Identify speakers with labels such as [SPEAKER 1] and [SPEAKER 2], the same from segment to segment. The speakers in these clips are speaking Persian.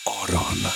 [SPEAKER 1] آران.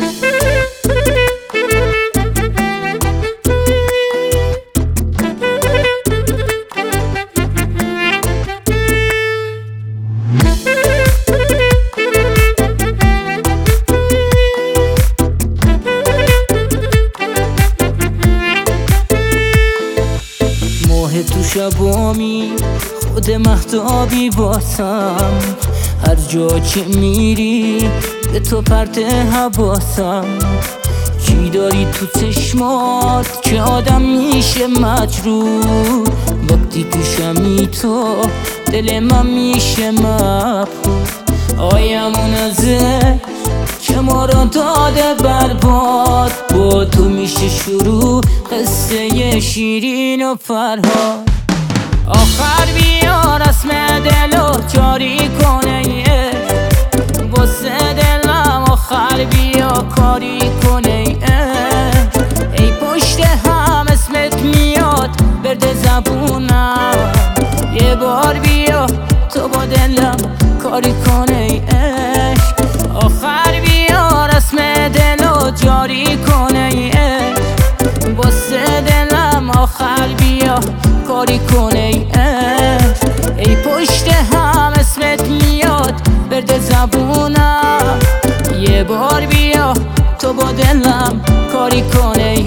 [SPEAKER 2] ماه تو شبامی خود مهتابی باسم، هر جا که میری به تو پرت حواسم. چی داری تو چشمات که آدم میشه مجروح؟ وقتی پیشمی تو دل من میشه مبهوت. آیمون ازه که ما رو داده برباد، با تو میشه شروع قصه شیرین و فرهاد. آخر بیا رسم دلو جاری کنه، واسه دلم آخر بیا کاری کنه. ای پشت هم اسمت میاد برد زبونم، یه بار بیا تو با دلم کاری کنه. آخر بیا رسم دلو جاری کنه، واسه دلم آخر بیا کاری کنه. ای پشت هم اسمت میاد برد زبونم، یه بار بیا تو با دلم کاری کنه.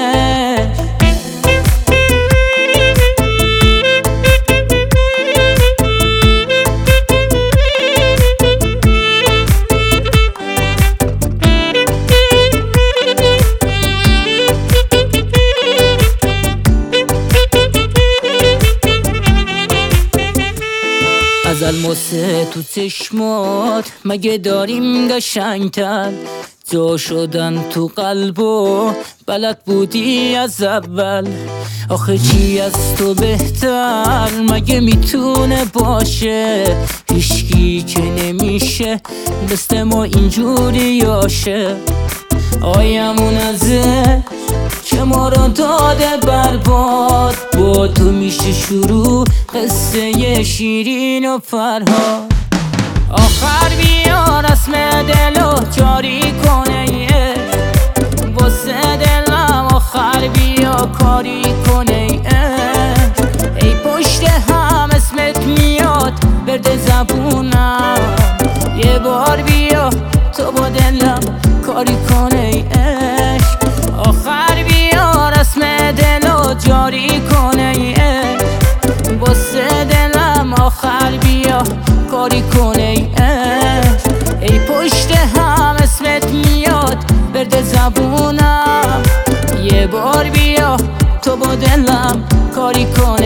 [SPEAKER 2] از الماسه تو چشمات مگه داریم قشنگتر؟ جا شدن تو قلب و بلد بودی از اول. آخه چی از تو بهتر مگه میتونه باشه؟ هیچکی که نمیشه مثل ما اینجوری یاشه. آیمون ازه که ما رو داده برباد، با تو میشه شروع قصه شیرین و فرهاد. آخر بیا رسم دلو جاری کنه، واسه دلم آخر بیا کاری کنه. ای پشت هم اسمت میاد برد زبونم، یه بار بیا تو با دلم کاری کنه. آخر بیا رسم دلو جاری کنه، واسه دلم آخر بیا کاری کنه. ای پشت هم اسمت میاد برد زبونم، یه بار بیا تو با دلم کاری کنه.